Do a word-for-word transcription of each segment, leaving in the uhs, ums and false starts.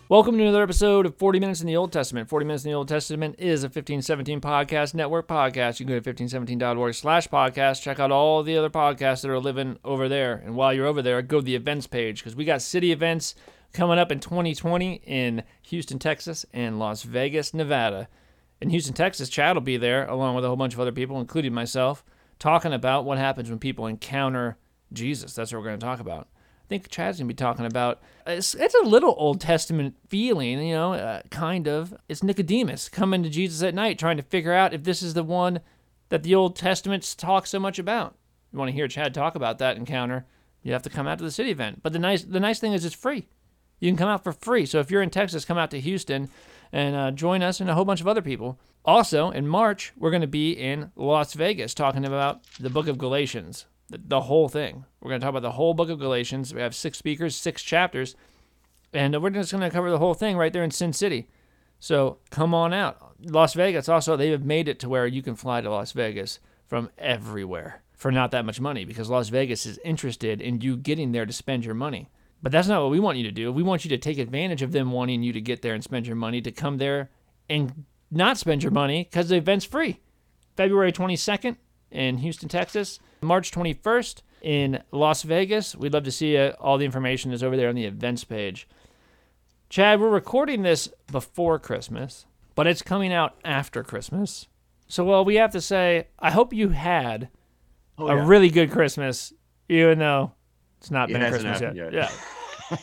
Welcome to another episode of forty Minutes in the Old Testament. forty Minutes in the Old Testament is a fifteen seventeen Podcast Network podcast. You can go to fifteen seventeen dot org slash podcast. Check out all the other podcasts that are living over there. And while you're over there, go to the events page because we got city events coming up in twenty twenty in Houston, Texas, and Las Vegas, Nevada. In Houston, Texas, Chad will be there along with a whole bunch of other people, including myself, talking about what happens when people encounter Jesus. That's what we're going to talk about. I think Chad's going to be talking about, it's, it's a little Old Testament feeling, you know, uh, kind of. It's Nicodemus coming to Jesus at night trying to figure out if this is the one that the Old Testament talks so much about. You want to hear Chad talk about that encounter, you have to come out to the city event. But the nice the nice thing is it's free. You can come out for free. So if you're in Texas, come out to Houston and uh, join us and a whole bunch of other people. Also, in March, we're going to be in Las Vegas talking about the book of Galatians. The, the whole thing. We're going to talk about the whole book of Galatians. We have six speakers, six chapters, and we're just going to cover the whole thing right there in Sin City. So come on out. Las Vegas, also, they have made it to where you can fly to Las Vegas from everywhere for not that much money because Las Vegas is interested in you getting there to spend your money. But that's not what we want you to do. We want you to take advantage of them wanting you to get there and spend your money, to come there and not spend your money because the event's free. February twenty-second in Houston, Texas. March twenty-first in Las Vegas. We'd love to see you. All the information is over there on the events page. Chad, we're recording this before Christmas, but it's coming out after Christmas. So, well, we have to say, I hope you had oh, a yeah. really good Christmas, even though it's not It been hasn't Christmas yet. happened Yeah. yet.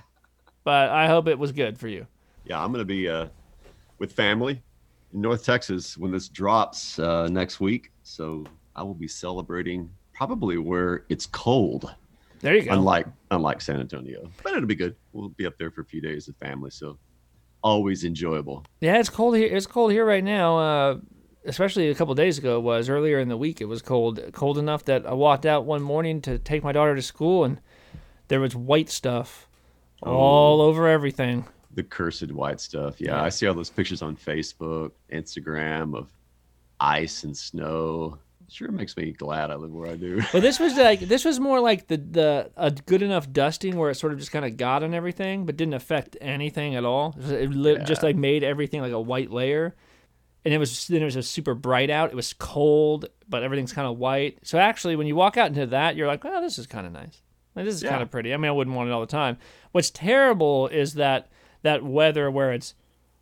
But I hope it was good for you. Yeah, I'm going to be uh, with family in North Texas when this drops uh, next week. So I will be celebrating probably where it's cold. There you go. Unlike unlike San Antonio, but it'll be good. We'll be up there for a few days with family, so always enjoyable. Yeah, it's cold here. It's cold here right now. Uh, especially a couple days ago. It was earlier in the week. It was cold, cold enough that I walked out one morning to take my daughter to school, and there was white stuff oh, all over everything. The cursed white stuff. Yeah, yeah, I see all those pictures on Facebook, Instagram of ice and snow. Sure makes me glad I live where I do. Well, this was like this was more like the the a good enough dusting where it sort of just kind of got on everything, but didn't affect anything at all. It li- Yeah. just like made everything like a white layer, and it was then it was just super bright out. It was cold, but everything's kind of white. So actually, when you walk out into that, you're like, "Oh, this is kind of nice. Like, this is Yeah. kind of pretty." I mean, I wouldn't want it all the time. What's terrible is that that weather where it's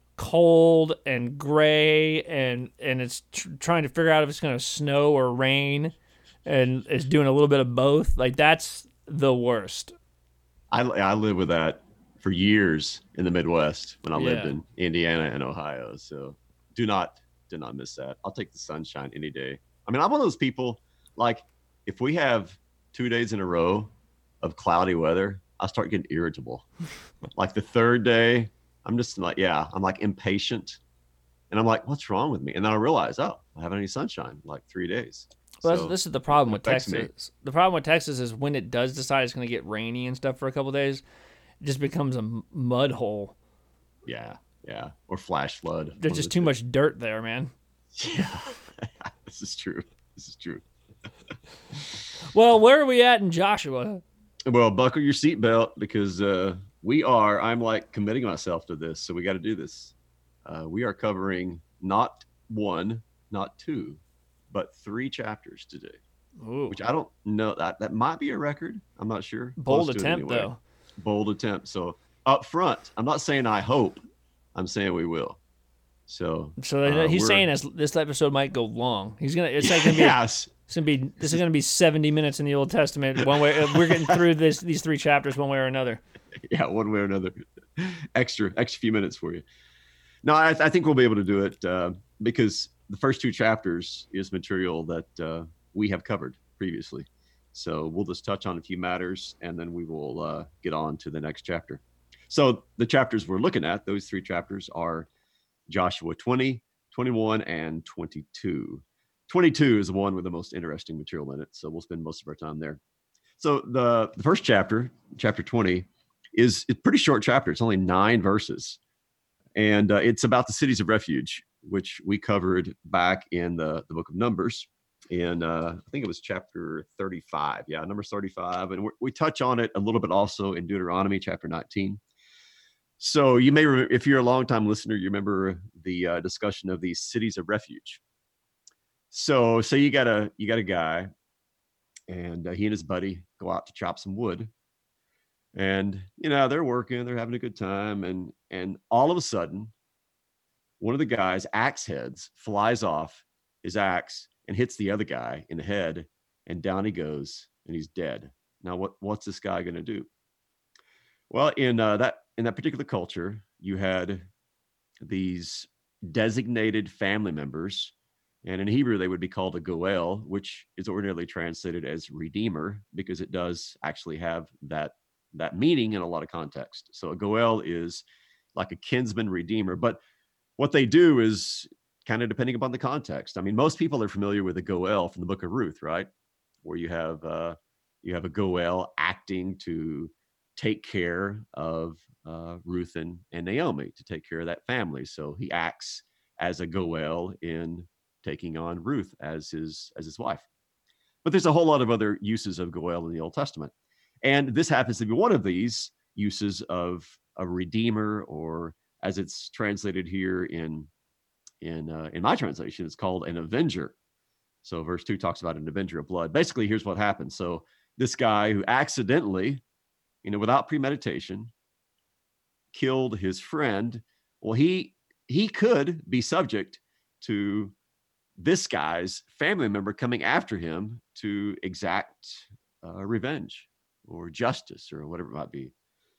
cold and gray and and it's tr- trying to figure out if it's going to snow or rain, and it's doing a little bit of both. Like, that's the worst. I, I lived with that for years in the Midwest when I lived Yeah. in Indiana and Ohio. So do not, do not miss that. I'll take the sunshine any day. I mean, I'm one of those people, like, if we have two days in a row of cloudy weather, I start getting irritable. Like the third day, I'm just like, yeah, I'm like impatient. And I'm like, what's wrong with me? And then I realize, oh, I haven't any sunshine in like three days. Well, So that's, this is the problem it with affects Texas. me. The problem with Texas is when it does decide it's going to get rainy and stuff for a couple of days, it just becomes a m- mud hole. Yeah, yeah. Or flash flood. One There's of just the too two. much dirt there, man. Yeah, this is true. This is true. Well, where are we at in Joshua? Well, buckle your seatbelt because uh, we are, I'm like committing myself to this. So we got to do this. Uh, we are covering not one, not two, but three chapters today, Ooh, which I don't know. That, that might be a record. I'm not sure. bold Close to it attempt, anyway. though. Bold attempt. So up front, I'm not saying I hope. I'm saying we will. So, So uh, he's we're- saying as this episode might go long. He's gonna. It's like gonna be. yes. It's gonna be. This is gonna be seventy minutes in the Old Testament. One way. We're getting through this these three chapters one way or another. Yeah, one way or another. Extra, extra few minutes for you. No, I, I think we'll be able to do it uh, because the first two chapters is material that uh, we have covered previously. So we'll just touch on a few matters and then we will uh, get on to the next chapter. So the chapters we're looking at, those three chapters are Joshua twenty, twenty-one, and twenty-two. twenty-two is the one with the most interesting material in it. So we'll spend most of our time there. So the, the first chapter, chapter twenty, is a pretty short chapter. It's only nine verses. And uh, it's about the cities of refuge, which we covered back in the, the book of Numbers. And uh, I think it was chapter thirty-five. Yeah, Numbers thirty-five. And we we touch on it a little bit also in Deuteronomy chapter nineteen. So you may, re- if you're a longtime listener, you remember the uh, discussion of these cities of refuge. So, say you got a you got a guy, and uh, he and his buddy go out to chop some wood, and you know they're working, they're having a good time, and and all of a sudden, one of the guy's axe heads flies off his axe and hits the other guy in the head, and down he goes, and he's dead. Now, what what's this guy going to do? Well, in uh, that in that particular culture, you had these designated family members, and in Hebrew they would be called a goel, which is ordinarily translated as redeemer because it does actually have that that meaning in a lot of context. So a goel is like a kinsman redeemer, but what they do is kind of depending upon the context. I mean, most people are familiar with a goel from the book of Ruth, right? Where you have uh, you have a goel acting to take care of uh, Ruth and, and Naomi, to take care of that family. So he acts as a goel in taking on Ruth as his as his wife. But there's a whole lot of other uses of goel in the Old Testament, and this happens to be one of these uses of a redeemer, or as it's translated here in in uh, in my translation, it's called an avenger. So verse two talks about an avenger of blood. Basically, here's what happens. So this guy who accidentally, you know, without premeditation, killed his friend, well, he he could be subject to this guy's family member coming after him to exact uh, revenge or justice or whatever it might be.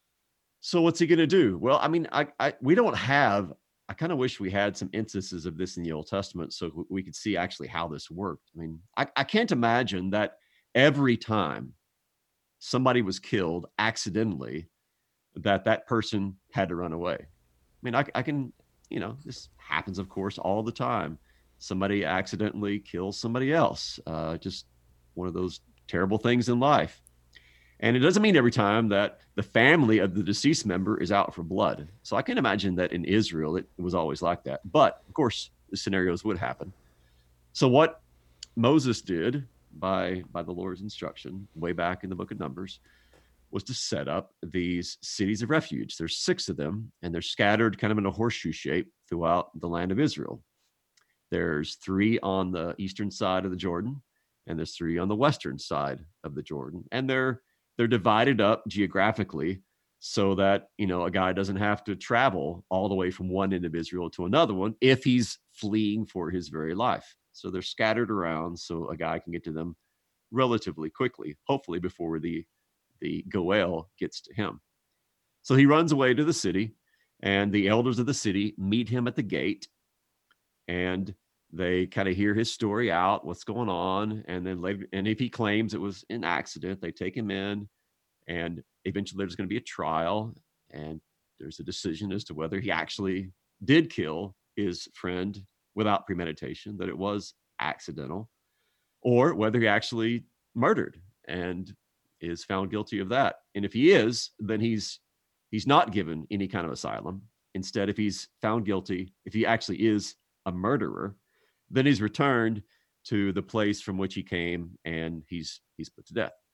So what's he going to do? Well, I mean, I, I we don't have. I kind of wish we had some instances of this in the Old Testament so we could see actually how this worked. I mean, I, I can't imagine that every time somebody was killed accidentally, that that person had to run away. I mean, I, I can, you know, this happens, of course, all the time. Somebody accidentally kills somebody else. Uh, just one of those terrible things in life. And it doesn't mean every time that the family of the deceased member is out for blood. So I can imagine that in Israel, it was always like that. But of course, the scenarios would happen. So what Moses did by, by the Lord's instruction way back in the book of Numbers was to set up these cities of refuge. There's six of them, and they're scattered kind of in a horseshoe shape throughout the land of Israel. There's three on the eastern side of the Jordan, and there's three on the western side of the Jordan. And they're they're divided up geographically so that, you know, a guy doesn't have to travel all the way from one end of Israel to another one if he's fleeing for his very life. So they're scattered around so a guy can get to them relatively quickly, hopefully before the the goel gets to him. So he runs away to the city, and the elders of the city meet him at the gate, and they kind of hear his story out, what's going on, and then later, and if he claims it was an accident, they take him in, and eventually there's going to be a trial, and there's a decision as to whether he actually did kill his friend without premeditation, that it was accidental, or whether he actually murdered and is found guilty of that. And if he is, then he's he's not given any kind of asylum. Instead, if he's found guilty, if he actually is a murderer, then he's returned to the place from which he came, and he's he's put to death.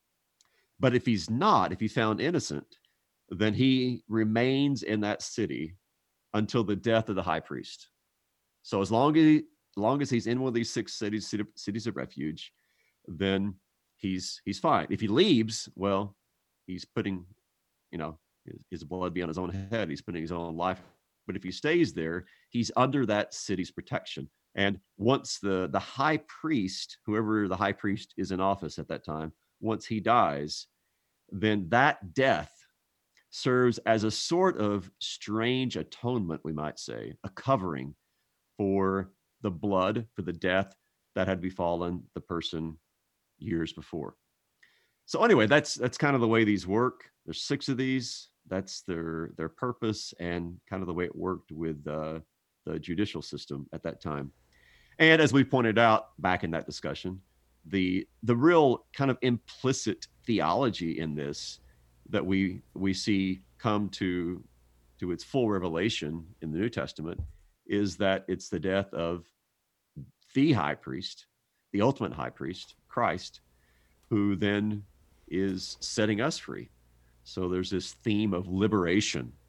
But if he's not, if he's found innocent, then he remains in that city until the death of the high priest. So as long as he, as long as he's in one of these six cities cities of refuge, then he's he's fine. If he leaves, well, he's putting, you know, his, his blood be on his own head. He's putting his own life. But if he stays there, he's under that city's protection. And once the the high priest, whoever the high priest is in office at that time, once he dies, then that death serves as a sort of strange atonement, we might say, a covering for the blood, for the death that had befallen the person years before. So anyway, that's that's kind of the way these work. There's six of these. That's their their purpose and kind of the way it worked with uh, the judicial system at that time. And as we pointed out back in that discussion, the the real kind of implicit theology in this that we we see come to to its full revelation in the New Testament is that it's the death of the high priest, the ultimate high priest, Christ, who then is setting us free. So there's this theme of liberation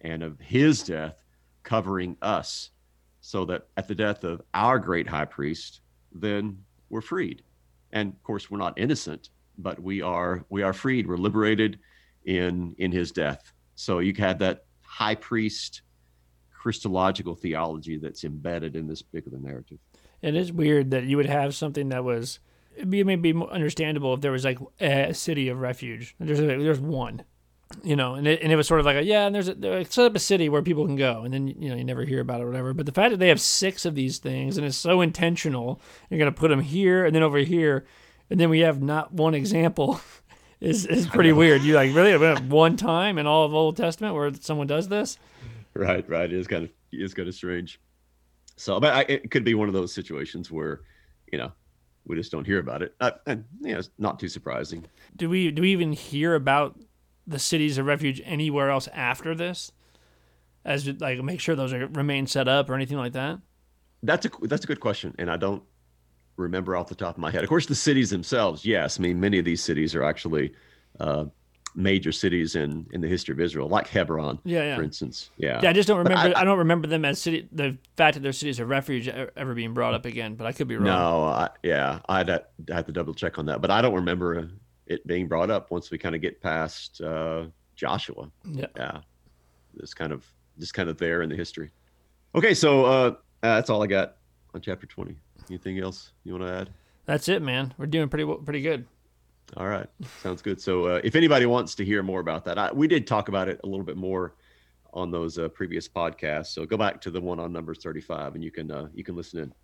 and of his death covering us, so that at the death of our great high priest, then we're freed. And of course, we're not innocent, but we are we are freed. We're liberated in in his death. So you had that high priest Christological theology that's embedded in this particular narrative. It is weird that you would have something that was, it'd be maybe more understandable if there was like a city of refuge. There's a, there's one, you know, and it, and it was sort of like, a, yeah, and there's a, they set up a city where people can go, and then, you know, you never hear about it or whatever. But the fact that they have six of these things, and it's so intentional, you're going to put them here and then over here, and then we have not one example is, is pretty weird. You like, really, one time in all of Old Testament where someone does this? Right, right. It is kind of, it is kind of strange. So, but I, it could be one of those situations where, you know, we just don't hear about it. Uh, and, you know, it's not too surprising. Do we, do we even hear about the cities of refuge anywhere else after this? As like, make sure those are remain set up or anything like that? That's a, that's a good question. And I don't remember off the top of my head. Of course, the cities themselves, yes. I mean, many of these cities are actually, uh, major cities in, in the history of Israel, like Hebron, yeah, yeah. for instance. Yeah. Yeah, I just don't remember. I, I, I don't remember them as city. The fact that they're cities of refuge ever being brought up again, but I could be wrong. No, I, yeah, I'd have, have to double check on that, but I don't remember it being brought up once we kind of get past uh, Joshua. Yeah, yeah, it's kind of just kind of there in the history. Okay, so uh, that's all I got on chapter twenty. Anything else you want to add? That's it, man. We're doing pretty pretty good. All right. Sounds good. So uh, if anybody wants to hear more about that, I, we did talk about it a little bit more on those uh, previous podcasts. So go back to the one on Numbers thirty-five and you can uh, you can listen in.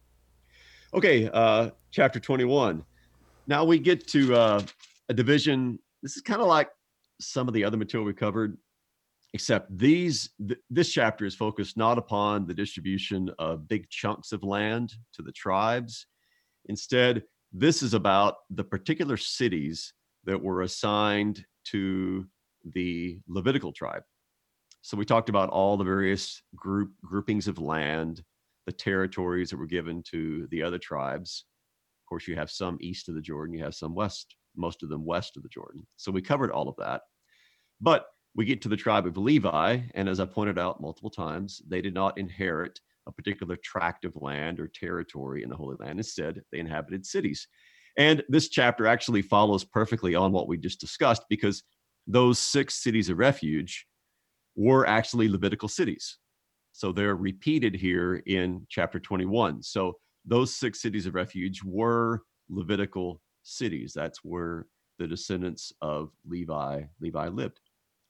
Okay, uh, chapter twenty-one. Now we get to uh, a division. This is kind of like some of the other material we covered, except these th- this chapter is focused not upon the distribution of big chunks of land to the tribes. Instead, this is about the particular cities that were assigned to the Levitical tribe. So we talked about all the various group groupings of land, the territories that were given to the other tribes. Of course, you have some east of the Jordan, you have some west, most of them west of the Jordan. So we covered all of that. But we get to the tribe of Levi, and as I pointed out multiple times, they did not inherit a particular tract of land or territory in the Holy Land. Instead, they inhabited cities. And this chapter actually follows perfectly on what we just discussed, because those six cities of refuge were actually Levitical cities. So they're repeated here in chapter twenty-one. So those six cities of refuge were Levitical cities. That's where the descendants of Levi, Levi lived.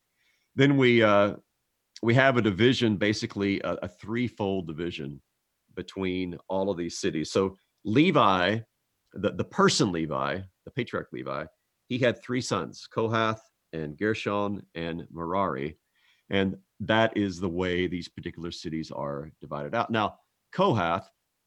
Then we uh, we have a division, basically a, a threefold division between all of these cities. So Levi, the, the person Levi, the patriarch Levi, he had three sons, Kohath and Gershon and Merari. And that is the way these particular cities are divided out. Now, Kohath,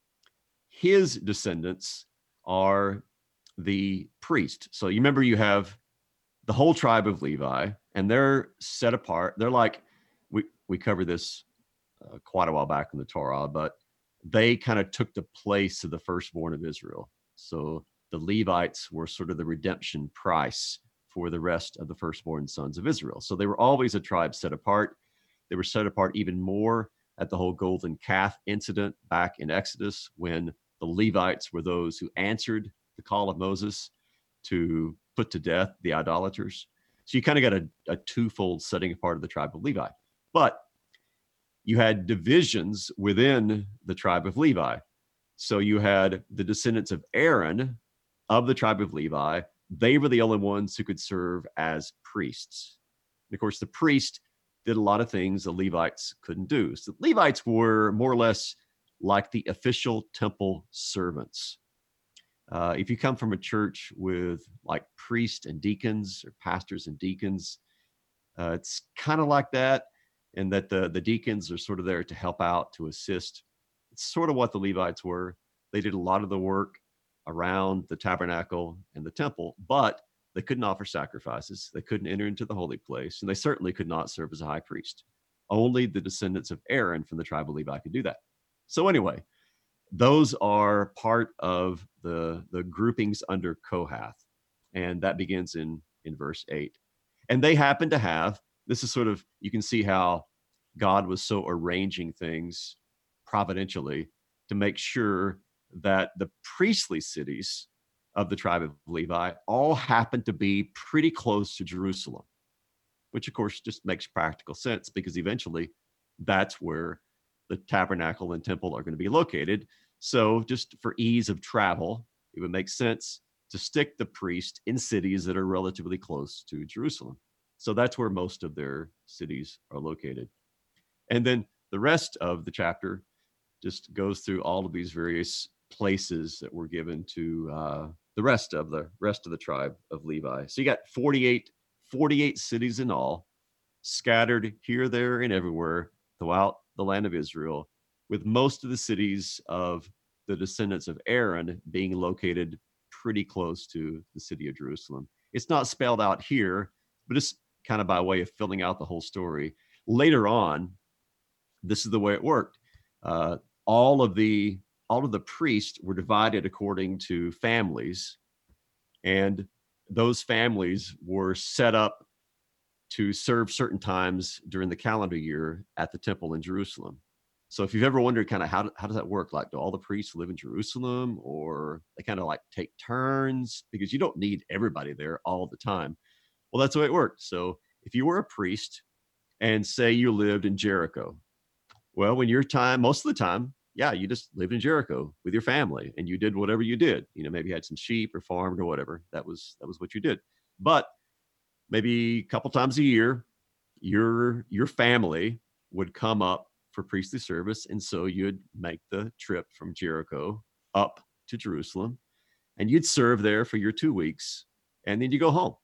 his descendants are the priest. So you remember you have the whole tribe of Levi, and they're set apart. They're like, we, we covered this uh, quite a while back in the Torah, but they kind of took the place of the firstborn of Israel. So the Levites were sort of the redemption price for the rest of the firstborn sons of Israel. So they were always a tribe set apart. They were set apart even more at the whole golden calf incident back in Exodus, when the Levites were those who answered the call of Moses to put to death the idolaters. So you kind of got a, a twofold setting apart of the tribe of Levi. But you had divisions within the tribe of Levi. So you had the descendants of Aaron of the tribe of Levi. They were the only ones who could serve as priests. And of course, the priest did a lot of things the Levites couldn't do. So the Levites were more or less like the official temple servants. Uh, if you come from a church with like priests and deacons, or pastors and deacons, uh, it's kind of like that, and that the, the deacons are sort of there to help out, to assist. It's sort of what the Levites were. They did a lot of the work around the tabernacle and the temple, but they couldn't offer sacrifices. They couldn't enter into the holy place, and they certainly could not serve as a high priest. Only the descendants of Aaron from the tribe of Levi could do that. So anyway, those are part of the, the groupings under Kohath, and that begins in, in verse eight. And they happen to have, this is sort of, you can see how God was so arranging things providentially to make sure that the priestly cities of the tribe of Levi all happened to be pretty close to Jerusalem, which of course just makes practical sense because eventually that's where the tabernacle and temple are going to be located. So just for ease of travel, it would make sense to stick the priest in cities that are relatively close to Jerusalem. So that's where most of their cities are located. And then the rest of the chapter just goes through all of these various places that were given to uh, the rest of the rest of the tribe of Levi. So you got forty-eight, forty-eight cities in all, scattered here, there, and everywhere throughout the land of Israel, with most of the cities of the descendants of Aaron being located pretty close to the city of Jerusalem. It's not spelled out here, but it's kind of by way of filling out the whole story. Later on, this is the way it worked. Uh, all of the all of the priests were divided according to families, and those families were set up to serve certain times during the calendar year at the temple in Jerusalem. So if you've ever wondered kind of how, how does that work? Like, do all the priests live in Jerusalem, or they kind of like take turns? Because you don't need everybody there all the time. Well, that's the way it worked. So if you were a priest and say you lived in Jericho, well, when your time, most of the time, yeah, you just lived in Jericho with your family and you did whatever you did. You know, maybe you had some sheep or farmed or whatever. That was that was what you did. But maybe a couple times a year, your your family would come up for priestly service, and so you'd make the trip from Jericho up to Jerusalem, and you'd serve there for your two weeks, and then you go home,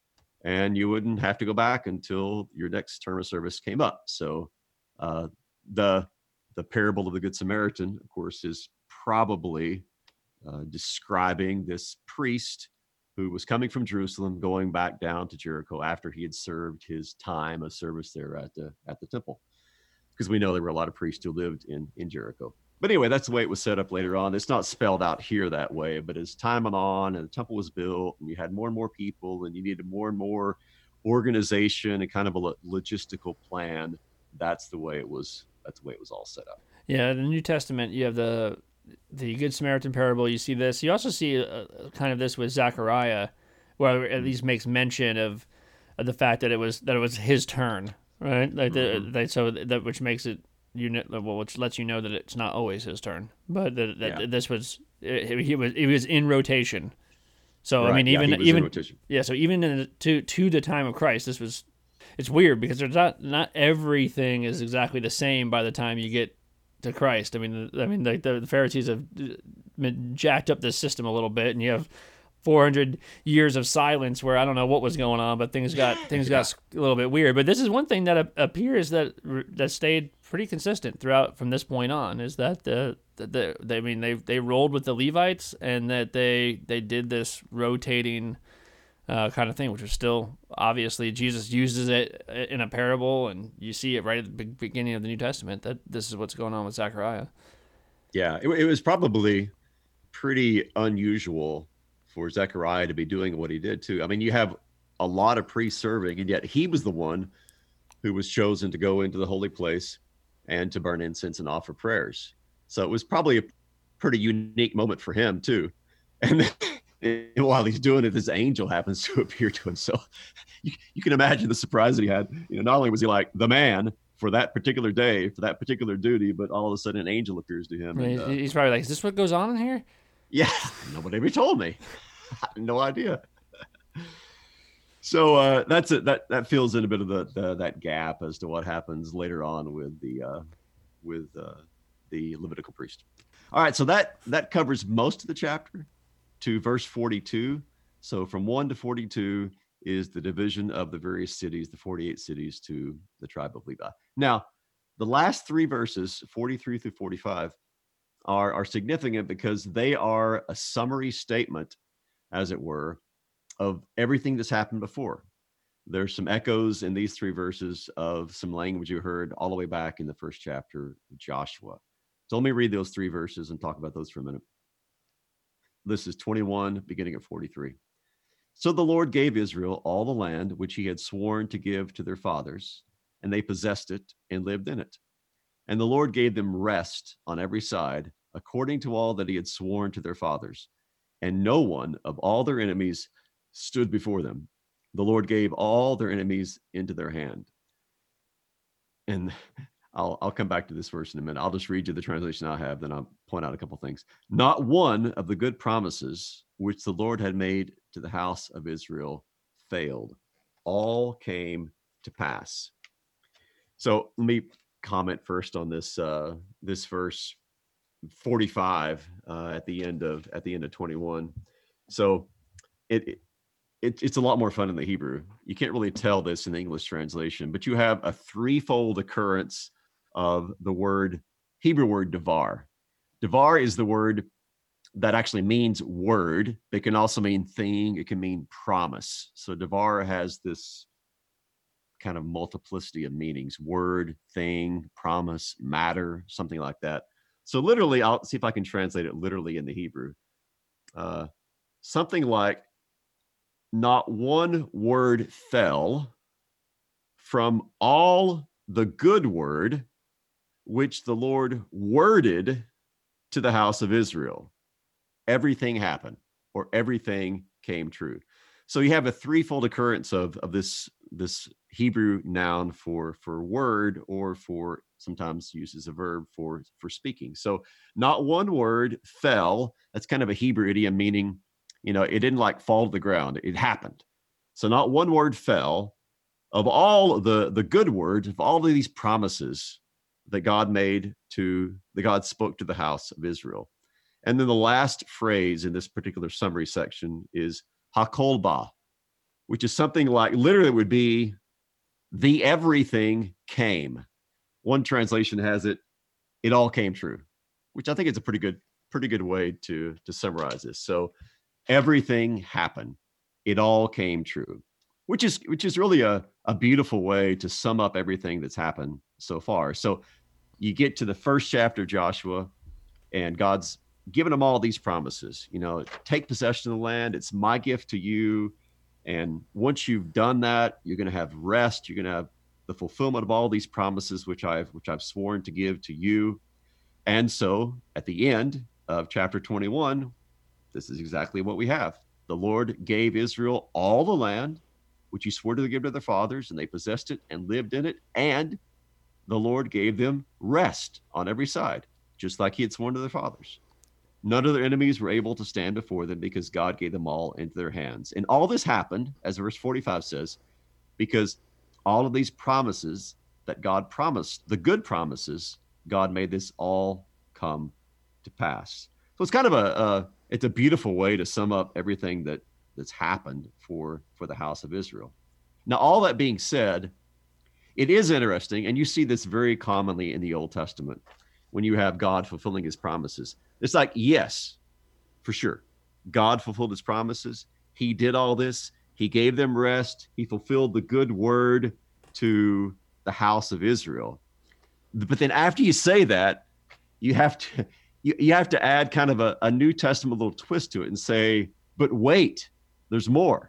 and you wouldn't have to go back until your next term of service came up. So uh, the the parable of the Good Samaritan, of course, is probably uh, describing this priest who was coming from Jerusalem, going back down to Jericho after he had served his time of service there at the at the temple, because we know there were a lot of priests who lived in in Jericho. But anyway, that's the way it was set up later on. It's not spelled out here that way, but as time went on and the temple was built and you had more and more people and you needed more and more organization and kind of a logistical plan, that's the way it was. That's the way it was all set up. Yeah, the New Testament, you have the the Good Samaritan parable. You see this. You also see uh, kind of this with Zechariah, where it at least makes mention of, of the fact that it was that it was his turn, right? Like mm-hmm. the, the, so that which makes it you know, well, which lets you know that it's not always his turn, but that, that yeah. this was it, he was he was in rotation. So right. I mean, even yeah, even yeah, so even in the, to to the time of Christ, this was. It's weird because there's not not everything is exactly the same by the time you get to Christ. I mean, I mean, like the, the Pharisees have jacked up this system a little bit, and you have four hundred years of silence where I don't know what was going on, but things got things yeah. got a little bit weird. But this is one thing that appears that that stayed pretty consistent throughout from this point on is that the the, the they, I mean they they rolled with the Levites and that they they did this rotating. Uh, kind of thing, which is still obviously Jesus uses it in a parable, and you see it right at the beginning of the New Testament that this is what's going on with Zechariah. Yeah, it, it was probably pretty unusual for Zechariah to be doing what he did too. I mean, you have a lot of priests serving, and yet he was the one who was chosen to go into the holy place and to burn incense and offer prayers. So it was probably a pretty unique moment for him too. And then, and while he's doing it, this angel happens to appear to him. So you, you can imagine the surprise that he had. You know, not only was he like the man for that particular day, for that particular duty, but all of a sudden an angel appears to him. And, uh, he's probably like, is this what goes on in here? Yeah, nobody ever told me. I had no idea. So uh, that's it. That that fills in a bit of the, the that gap as to what happens later on with the uh, with uh, the Levitical priest. All right, so that that covers most of the chapter to verse forty-two. So from one to forty-two is the division of the various cities, the forty-eight cities, to the tribe of Levi. Now, the last three verses, forty-three through forty-five, are, are significant because they are a summary statement, as it were, of everything that's happened before. There's some echoes in these three verses of some language you heard all the way back in the first chapter of Joshua. So let me read those three verses and talk about those for a minute. This is twenty-one, beginning at forty-three. So the Lord gave Israel all the land which he had sworn to give to their fathers, and they possessed it and lived in it. And the Lord gave them rest on every side, according to all that he had sworn to their fathers. And no one of all their enemies stood before them. The Lord gave all their enemies into their hand. And I'll, I'll come back to this verse in a minute. I'll just read you the translation I have, then I'll point out a couple things. Not one of the good promises which the Lord had made to the house of Israel failed. All came to pass. So let me comment first on this uh, this verse forty-five uh, at the end of at the end of twenty-one. So it, it it's a lot more fun in the Hebrew. You can't really tell this in the English translation, but you have a threefold occurrence of the word Hebrew word devar. Devar is the word that actually means word. It can also mean thing. It can mean promise. So devar has this kind of multiplicity of meanings: word, thing, promise, matter, something like that. So literally, I'll see if I can translate it literally in the Hebrew. Uh, something like, not one word fell from all the good word which the Lord worded to the house of Israel. Everything happened, or everything came true. So you have a threefold occurrence of, of this, this Hebrew noun for, for word, or for sometimes used as a verb for, for speaking. So not one word fell. That's kind of a Hebrew idiom, meaning, you know, it didn't like fall to the ground. It happened. So not one word fell of all the, the good words, of all of these promises that God made to, that God spoke to the house of Israel. And then the last phrase in this particular summary section is hakolba, which is something like, literally would be, the everything came. One translation has it, it all came true, which I think is a pretty good, pretty good way to, to summarize this. So everything happened. It all came true, which is, which is really a, a beautiful way to sum up everything that's happened so far. So you get to the first chapter of Joshua, and God's given them all these promises. You know, take possession of the land. It's my gift to you. And once you've done that, you're going to have rest. You're going to have the fulfillment of all these promises, which I've, which I've sworn to give to you. And so at the end of chapter twenty-one, this is exactly what we have. The Lord gave Israel all the land, which he swore to give to their fathers, and they possessed it and lived in it. And the Lord gave them rest on every side, just like he had sworn to their fathers. None of their enemies were able to stand before them, because God gave them all into their hands. And all this happened, as verse forty-five says, because all of these promises that God promised, the good promises, God made this all come to pass. So it's kind of a, a it's a beautiful way to sum up everything that that's happened for, for the house of Israel. Now, all that being said, it is interesting, and you see this very commonly in the Old Testament, when you have God fulfilling his promises. It's like, yes, for sure, God fulfilled his promises. He did all this. He gave them rest. He fulfilled the good word to the house of Israel. But then after you say that, you have to you, you have to add kind of a, a New Testament little twist to it and say, but wait, there's more,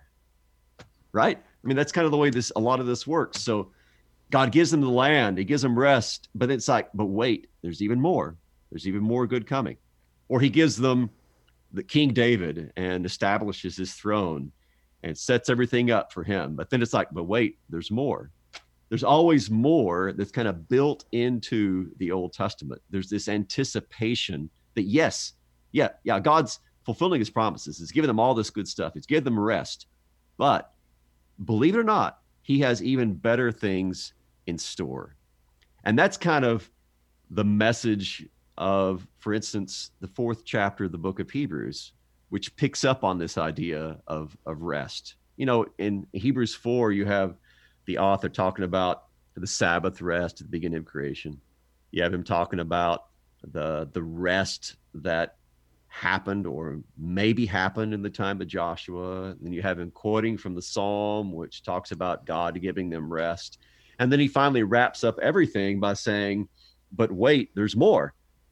right? I mean, that's kind of the way this a lot of this works. So God gives them the land, he gives them rest, but it's like, but wait, there's even more. There's even more good coming. Or he gives them the King David and establishes his throne and sets everything up for him. But then it's like, but wait, there's more. There's always more that's kind of built into the Old Testament. There's this anticipation that, yes, yeah, yeah, God's fulfilling his promises. He's giving them all this good stuff. He's giving them rest. But believe it or not, he has even better things in store. And that's kind of the message of, for instance, the fourth chapter of the book of Hebrews, which picks up on this idea of, of rest. You know, in Hebrews four, you have the author talking about the Sabbath rest at the beginning of creation. You have him talking about the, the rest that happened or maybe happened in the time of Joshua. And then you have him quoting from the Psalm, which talks about God giving them rest. And then he finally wraps up everything by saying, but wait, there's more.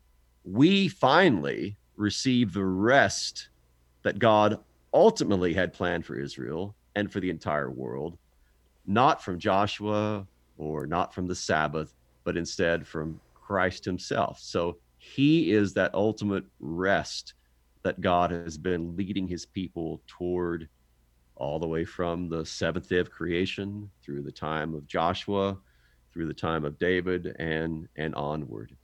We finally receive the rest that God ultimately had planned for Israel and for the entire world, not from Joshua or not from the Sabbath, but instead from Christ himself. So he is that ultimate rest that God has been leading his people toward all the way from the seventh day of creation through the time of Joshua, through the time of David, and and onward.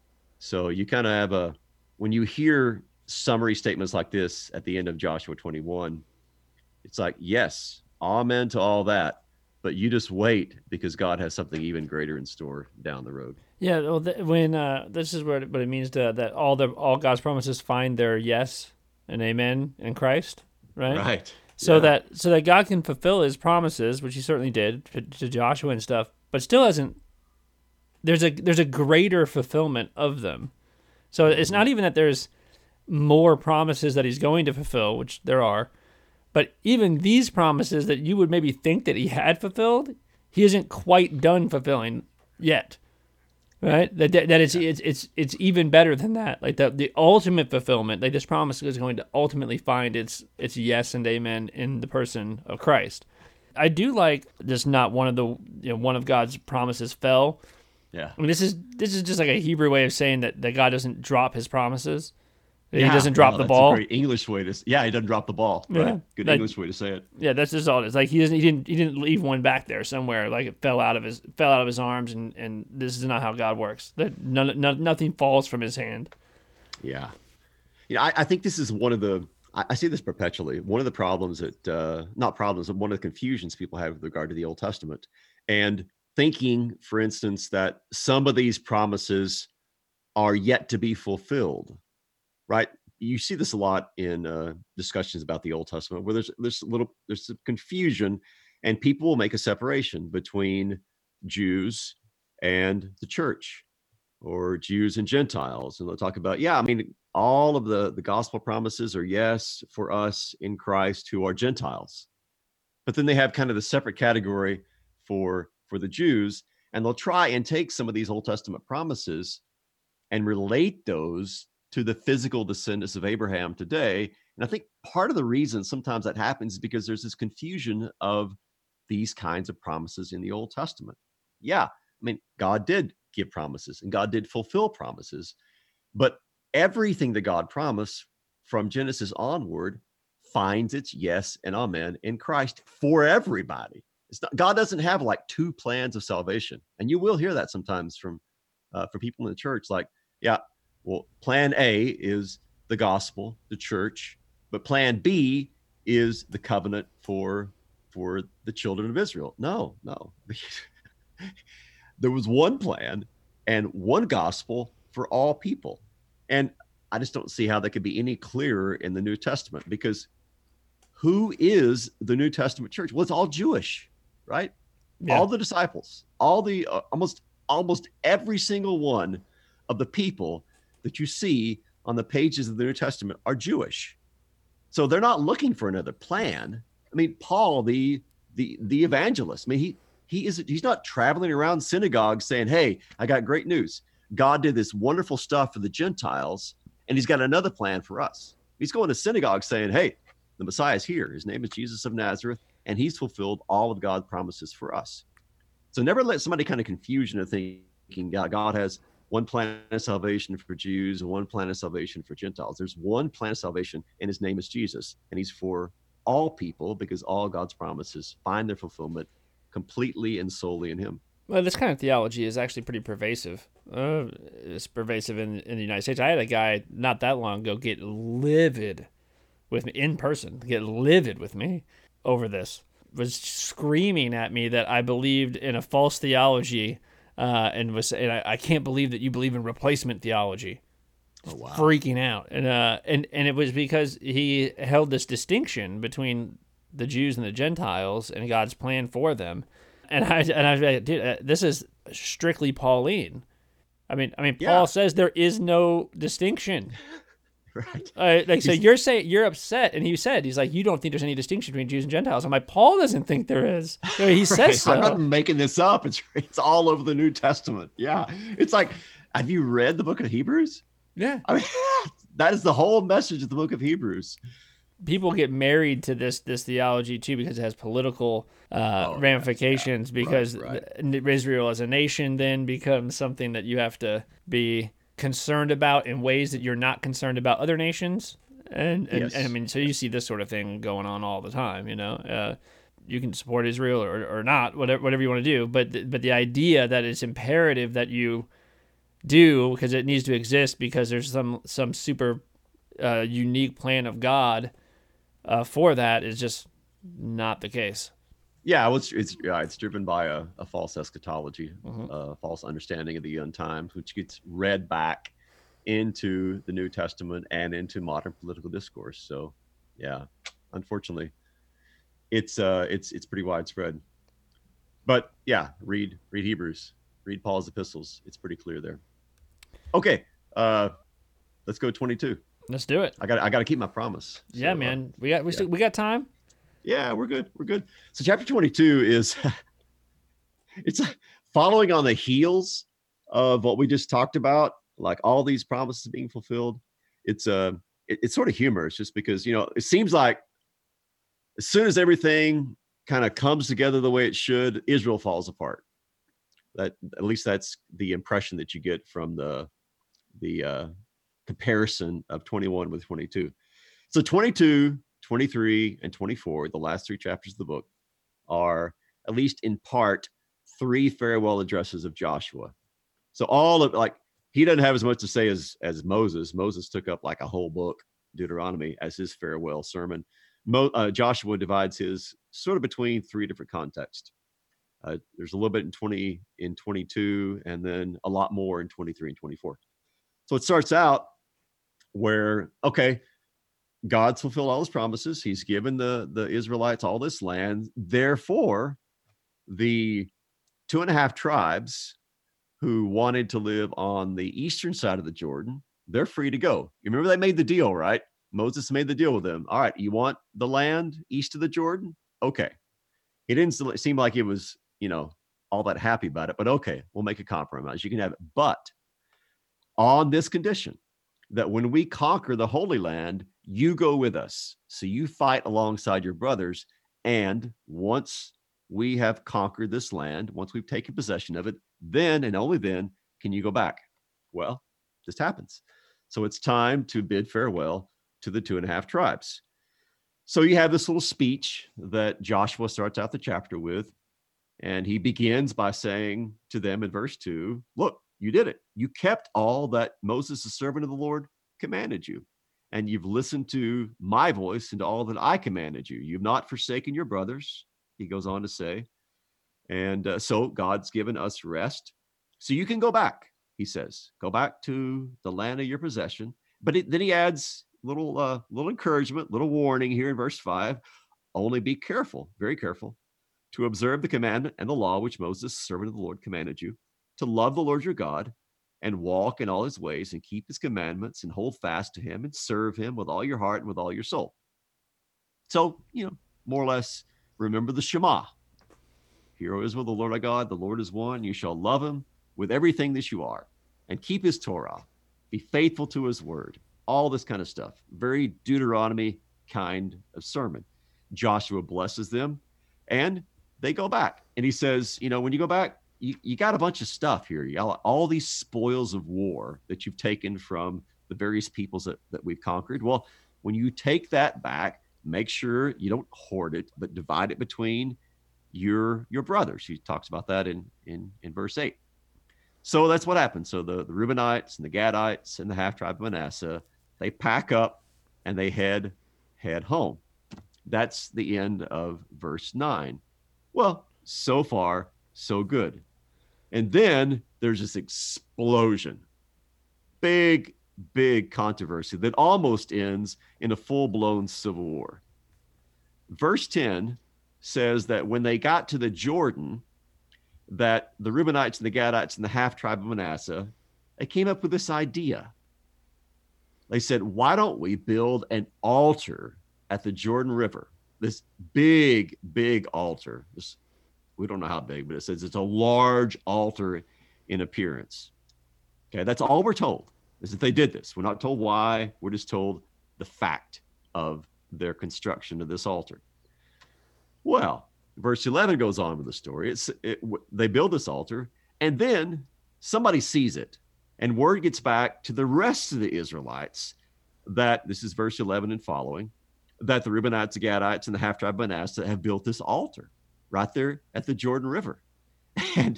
So you kind of have a, when you hear summary statements like this at the end of Joshua twenty-one, it's like, yes, amen to all that, but you just wait because God has something even greater in store down the road. Yeah, well, th- when uh, this is what it, what it means to that all the all God's promises find their yes and amen in Christ, right? Right. So Yeah. that so that God can fulfill his promises, which he certainly did to, to Joshua and stuff, but still hasn't. There's a there's a greater fulfillment of them. So it's not even that there's more promises that he's going to fulfill, which there are, but even these promises that you would maybe think that he had fulfilled, he isn't quite done fulfilling yet. Right? That that, that it's, it's it's it's even better than that. Like the the ultimate fulfillment, like this promise is going to ultimately find its its yes and amen in the person of Christ. I do like just not one of the you know one of God's promises fell. Yeah. I mean, this is this is just like a Hebrew way of saying that, that God doesn't drop his promises. That Yeah, he doesn't drop no, the that's ball. A great English way to. s- Yeah, he doesn't drop the ball. Yeah. Right. Good Like- English way to say it. Yeah, that's just all it is. Like he doesn't he didn't he didn't leave one back there somewhere. Like it fell out of his fell out of his arms, and, and this is not how God works. That none, none, nothing falls from his hand. Yeah. You know, I, I think this is one of the, I, I see this perpetually. One of the problems that, uh, not problems, but one of the confusions people have with regard to the Old Testament. And thinking, for instance, that some of these promises are yet to be fulfilled, right? You see this a lot in uh, discussions about the Old Testament, where there's there's a little there's some confusion, and people will make a separation between Jews and the church, or Jews and Gentiles, and they'll talk about, yeah, I mean, all of the the gospel promises are yes for us in Christ who are Gentiles, but then they have kind of the separate category for for the Jews, and they'll try and take some of these Old Testament promises and relate those to the physical descendants of Abraham today. And I think part of the reason sometimes that happens is because there's this confusion of these kinds of promises in the Old Testament. Yeah, I mean, God did give promises and God did fulfill promises, but everything that God promised from Genesis onward finds its yes and amen in Christ for everybody. It's not, God doesn't have like two plans of salvation. And you will hear that sometimes from uh, from people in the church, like, yeah, well, plan A is the gospel, the church, but plan B is the covenant for for the children of Israel. No, no. There was one plan and one gospel for all people. And I just don't see how that could be any clearer in the New Testament, because who is the New Testament church? Well, it's all Jewish, right? Yeah. All the disciples, all the uh, almost almost every single one of the people that you see on the pages of the New Testament are Jewish. So they're not looking for another plan. I mean, Paul, the the the evangelist, I mean, he he is he's not traveling around synagogues saying, "Hey, I got great news. God did this wonderful stuff for the Gentiles, and he's got another plan for us." He's going to synagogues saying, "Hey, the Messiah is here. His name is Jesus of Nazareth, and he's fulfilled all of God's promises for us." So never let somebody kind of confuse you into thinking God, God has one plan of salvation for Jews and one plan of salvation for Gentiles. There's one plan of salvation, and his name is Jesus, and he's for all people, because all God's promises find their fulfillment completely and solely in him. Well, this kind of theology is actually pretty pervasive. Uh, it's pervasive in, in the United States. I had a guy not that long ago get livid with me in person, get livid with me over this. Was screaming at me that I believed in a false theology, uh, and was and I, I can't believe that you believe in replacement theology. Oh, wow. Freaking out, and uh, and and it was because he held this distinction between the Jews and the Gentiles and God's plan for them, and I and I was like, dude, uh, this is strictly Pauline. I mean, I mean, Yeah. Paul says there is no distinction. Right. Uh, like, so He's- you're saying you're upset, and he said he's like, you don't think there's any distinction between Jews and Gentiles. I'm like, Paul doesn't think there is. You know, he says Right. so. I'm not making this up. It's it's all over the New Testament. Yeah. It's like, have you read the book of Hebrews? Yeah, I mean, that is the whole message of the book of Hebrews. people get married to this this theology too because it has political uh, Oh, ramifications. yeah. Because right, right. Israel as a nation then becomes something that you have to be concerned about in ways that you're not concerned about other nations. And and, Yes. and I mean, so you see this sort of thing going on all the time. You know, uh, you can support Israel or, or not, whatever whatever you want to do. But the, but the idea that it's imperative that you do because it needs to exist because there's some some super uh, unique plan of God uh, for that is just not the case. Yeah, well, it's it's, yeah, it's driven by a, a false eschatology, Mm-hmm. a false understanding of the end times, which gets read back into the New Testament and into modern political discourse. So, yeah, unfortunately, it's uh, it's it's pretty widespread. But yeah, read read Hebrews, read Paul's epistles. It's pretty clear there. Okay, uh, let's go twenty-two. Let's do it. I got I got to keep my promise. Yeah, so, man. Uh, We got we yeah. still, we got time. Yeah, we're good. We're good. So chapter twenty-two is it's following on the heels of what we just talked about, like all these promises being fulfilled. It's uh it, it's sort of humorous just because, you know, it seems like as soon as everything kind of comes together the way it should, Israel falls apart. That at least that's the impression that you get from the the uh comparison of twenty-one with twenty-two. So twenty-two, twenty-three, and twenty-four, the last three chapters of the book, are at least in part three farewell addresses of Joshua. So all of like he doesn't have as much to say as as Moses. Moses took up like a whole book, Deuteronomy, as his farewell sermon. Mo, uh, Joshua divides his sort of between three different contexts. Uh, there's a little bit in twenty in twenty-two, and then a lot more in twenty-three and twenty-four. So it starts out where okay, God's fulfilled all his promises. He's given the the Israelites all this land. Therefore, the two and a half tribes who wanted to live on the eastern side of the Jordan, they're free to go. You remember they made the deal, right? Moses made the deal with them. All right, you want the land east of the Jordan? Okay. It didn't seem like it was, you know, all that happy about it, but okay, we'll make a compromise. You can have it. But on this condition that when we conquer the Holy Land, you go with us. So you fight alongside your brothers. And once we have conquered this land, once we've taken possession of it, then and only then can you go back. Well, this happens. So it's time to bid farewell to the two and a half tribes. So you have this little speech that Joshua starts out the chapter with, and he begins by saying to them in verse two, look, you did it. You kept all that Moses, the servant of the Lord, commanded you, and you've listened to my voice and to all that I commanded you. You've not forsaken your brothers, he goes on to say. And uh, so God's given us rest. So you can go back, he says. Go back to the land of your possession. But it, then he adds little uh, little encouragement, little warning here in verse five. Only be careful, very careful, to observe the commandment and the law which Moses, servant of the Lord, commanded you, to love the Lord your God and walk in all his ways and keep his commandments and hold fast to him and serve him with all your heart and with all your soul. So, you know, more or less, remember the Shema. Hear, O Israel, the Lord our God, the Lord is one. You shall love him with everything that you are and keep his Torah. Be faithful to his word. All this kind of stuff. Very Deuteronomy kind of sermon. Joshua blesses them and they go back. And he says, you know, when you go back, you, you got a bunch of stuff here. You got all these spoils of war that you've taken from the various peoples that, that we've conquered. Well, when you take that back, make sure you don't hoard it, but divide it between your your brothers. He talks about that in in, in verse eight. So that's what happened. So the, the Reubenites and the Gadites and the half tribe of Manasseh, they pack up and they head head home. That's the end of verse nine. Well, so far, so good. And then there's this explosion. Big, big controversy that almost ends in a full-blown civil war. Verse ten says that when they got to the Jordan, that the Reubenites and the Gadites and the half tribe of Manasseh, they came up with this idea. They said, why don't we build an altar at the Jordan River? This big, big altar. This, we don't know how big, but it says it's a large altar in appearance. Okay, that's all we're told, is that they did this. We're not told why. We're just told the fact of their construction of this altar. Well, verse eleven goes on with the story. It's it, they build this altar, and then somebody sees it, and word gets back to the rest of the Israelites that, this is verse eleven and following, that the Reubenites, the Gadites, and the half-tribe of Manasseh have built this altar right there at the Jordan River. And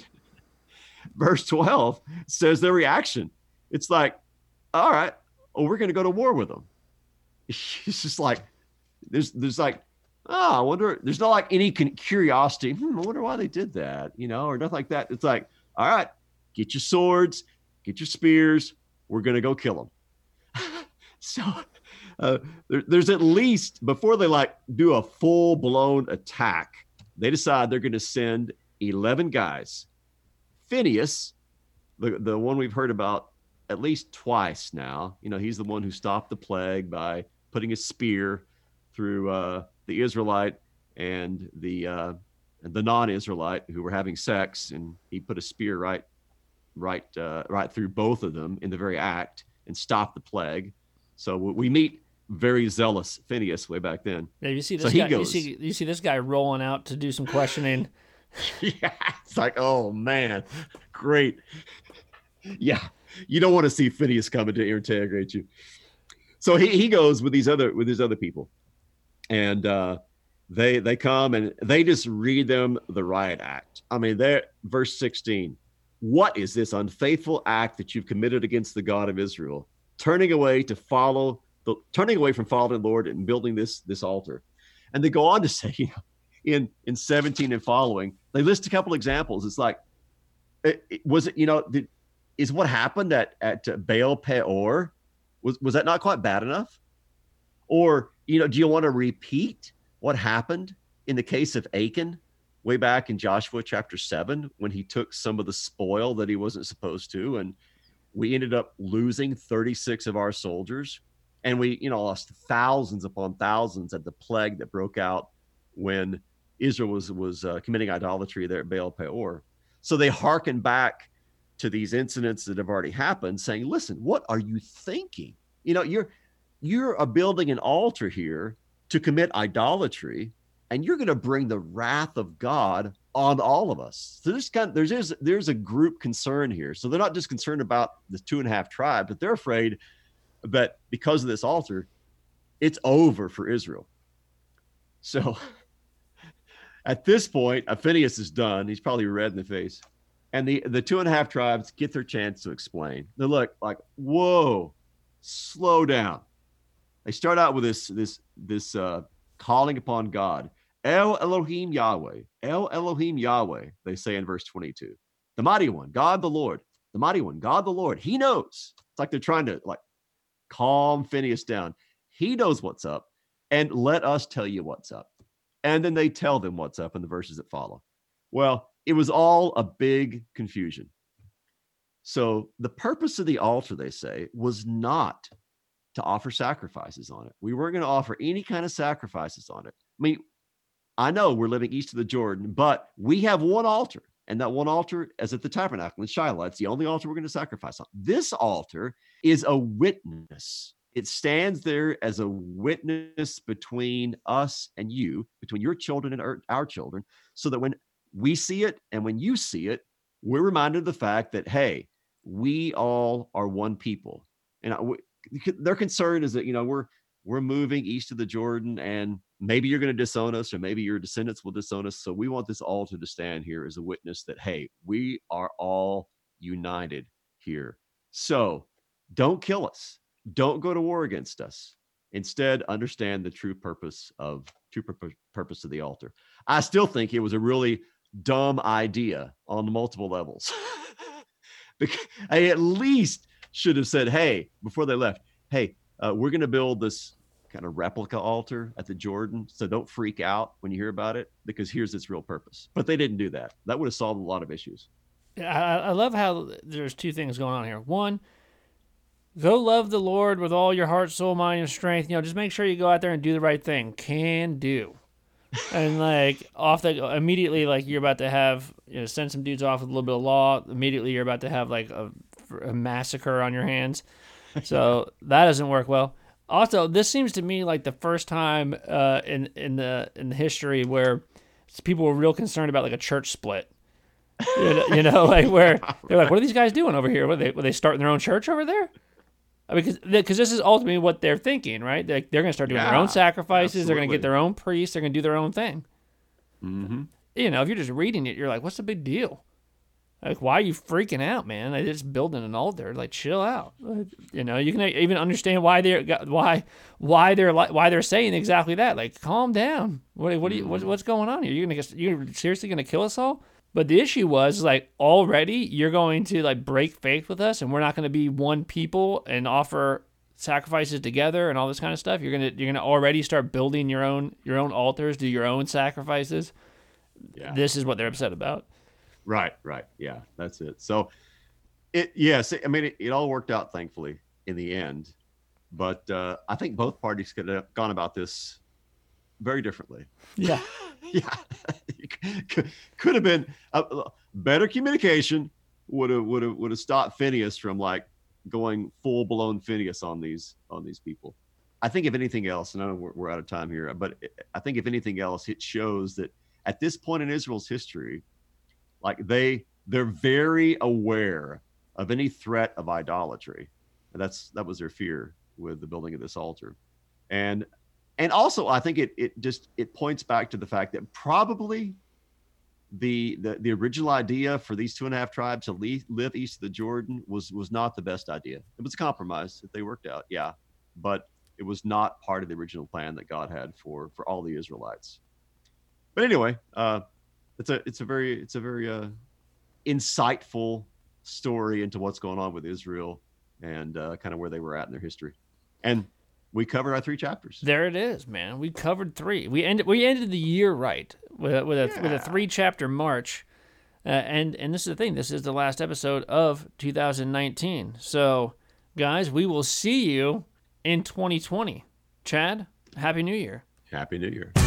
verse twelve says their reaction. It's like, all right, well, we're going to go to war with them. It's just like, there's, there's like, oh, I wonder, there's not like any curiosity. Hmm, I wonder why they did that, you know, or nothing like that. It's like, all right, get your swords, get your spears. We're going to go kill them. So uh, there, there's at least, before they like do a full blown attack, they decide they're going to send eleven guys. Phinehas, the, the one we've heard about at least twice now, you know, he's the one who stopped the plague by putting a spear through uh, the Israelite and the uh, and the non-Israelite who were having sex, and he put a spear right, right, uh, right through both of them in the very act and stopped the plague. So we meet very zealous Phinehas way back then. Yeah, you see this so guy. He goes, you see, you see this guy rolling out to do some questioning. Yeah, it's like, oh man, great. Yeah, you don't want to see Phinehas coming to interrogate you. So he, he goes with these other with these other people, and uh, they they come and they just read them the riot act. I mean, they're verse sixteen. What is this unfaithful act that you've committed against the God of Israel, turning away to follow the turning away from following the Lord and building this this altar? And they go on to say, you know, in in seventeen and following, they list a couple examples. It's like, it, it, was it, you know, did, is what happened at at Baal Peor, was was that not quite bad enough? Or, you know, do you want to repeat what happened in the case of Achan way back in Joshua chapter seven, when he took some of the spoil that he wasn't supposed to, and we ended up losing thirty-six of our soldiers, and we, you know, lost thousands upon thousands at the plague that broke out when Israel was was uh, committing idolatry there at Baal Peor. So they hearken back to these incidents that have already happened, saying, listen, what are you thinking? You know, you're you're uh, building an altar here to commit idolatry, and you're going to bring the wrath of God on all of us. So there's kind of, there's, there's there's a group concern here. So they're not just concerned about the two and a half tribes, but they're afraid that because of this altar, it's over for Israel. So at this point, Phinehas is done. He's probably red in the face. And the, the two and a half tribes get their chance to explain. They look like, whoa, slow down. They start out with this, this, this uh, calling upon God. El Elohim Yahweh, El Elohim Yahweh, they say in verse twenty-two. The mighty one, God the Lord, the mighty one, God the Lord. He knows. It's like they're trying to like calm Phinehas down. He knows what's up, and let us tell you what's up. And then they tell them what's up in the verses that follow. Well, it was all a big confusion. So the purpose of the altar, they say, was not to offer sacrifices on it. We weren't going to offer any kind of sacrifices on it. I mean, I know we're living east of the Jordan, but we have one altar, and that one altar is at the tabernacle in Shiloh. It's the only altar we're going to sacrifice on. This altar is a witness. It stands there as a witness between us and you, between your children and our, our children, so that when we see it and when you see it, we're reminded of the fact that, hey, we all are one people. And I, we, their concern is that, you know, we're we're moving east of the Jordan, and maybe you're going to disown us, or maybe your descendants will disown us. So we want this altar to stand here as a witness that, hey, we are all united here. So don't kill us. Don't go to war against us. Instead, understand the true purpose of true pur- purpose of the altar. I still think it was a really dumb idea on multiple levels. I at least should have said, hey, before they left, hey, uh, we're going to build this kind of replica altar at the Jordan. So don't freak out when you hear about it, because here's its real purpose. But they didn't do that. That would have solved a lot of issues. Yeah, I, I love how there's two things going on here. One, go love the Lord with all your heart, soul, mind, and strength. You know, just make sure you go out there and do the right thing. Can do. And like off the immediately, like you're about to have, you know, send some dudes off with a little bit of law. Immediately, you're about to have like a, a massacre on your hands. So that doesn't work well. Also, this seems to me like the first time uh, in in the in the history where people were real concerned about like a church split. You know, you know like where they're like, what are these guys doing over here? Were they were they starting their own church over there? I mean, because because this is ultimately what they're thinking, right? They're, they're going to start doing Yeah, their own sacrifices. absolutely. They're going to get their own priests. They're going to do their own thing. Mm-hmm. You know, if you're just reading it, you're like, what's the big deal? Like, why are you freaking out, man? They're just building an altar. Like, chill out. You know, you can even understand why they're why why they're why they're saying exactly that. Like, calm down. What what do you, what, what's going on here? You're gonna you're seriously gonna kill us all? But the issue was like already you're going to like break faith with us, and we're not going to be one people and offer sacrifices together and all this kind of stuff. You're gonna you're gonna already start building your own your own altars, do your own sacrifices. Yeah. This is what they're upset about. Right, right. Yeah, that's it. So it, yes, I mean, it, it all worked out, thankfully, in the end. But uh, I think both parties could have gone about this very differently. Yeah. Yeah. could, could have been a, a better communication would have, would have, would have stopped Phineas from like going full blown Phineas on these, on these people. I think if anything else, and I know we're, we're out of time here, but I think if anything else, it shows that at this point in Israel's history, like they, they're very aware of any threat of idolatry. And that's, that was their fear with the building of this altar. And, and also I think it, it just, it points back to the fact that probably the, the, the original idea for these two and a half tribes to leave, live east of the Jordan was, was not the best idea. It was a compromise that they worked out. Yeah. But it was not part of the original plan that God had for, for all the Israelites. But anyway, uh, It's a it's a very it's a very uh, insightful story into what's going on with Israel and uh, kind of where they were at in their history, and we covered our three chapters. There it is, man. We covered three. We ended we ended the year right with a, with a Yeah. with a three chapter march, uh, and and this is the thing. This is the last episode of two thousand nineteen. So, guys, we will see you in twenty twenty. Chad, Happy New Year. Happy New Year.